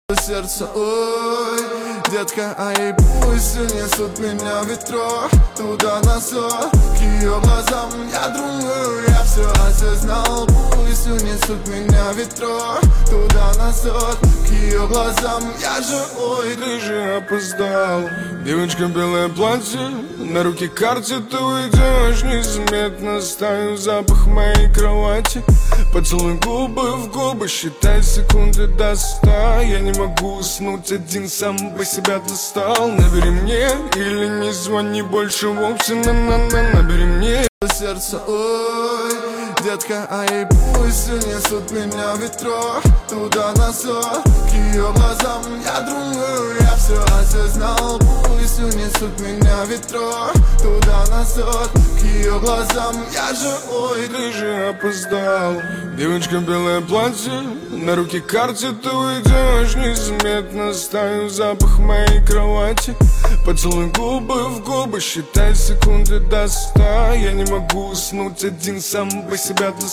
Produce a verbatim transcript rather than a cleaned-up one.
Сердце, ой, детка, а ей пусть унесут меня ветро туда-назад. К ее глазам я думаю, я все осознал. Пусть унесут меня ветро туда-назад. К ее глазам я же, ой, ты же опоздал. Девочка, белое платье, на руке карте, ты уйдешь незаметно. Стаю запах моей кровати, поцелуй губы в губы, считай секунды до ста. Я не могу уснуть один, сам бы себя достал. Набери мне или не звони больше вовсе, на-на-на. Набери мне сердце, ой, детка, а ей пусть унесут меня ветро туда-назад. К ее глазам я думаю, я все осознал. Пусть унесут меня ветро туда-назад. К ее глазам я же, ой, ты же опоздал. Девочка, белое платье, на руке карте, ты уйдешь незаметно. Стаю запах моей кровати, поцелуй губы в губы, считай секунды до ста. Я не могу уснуть один, сам бы себя достал.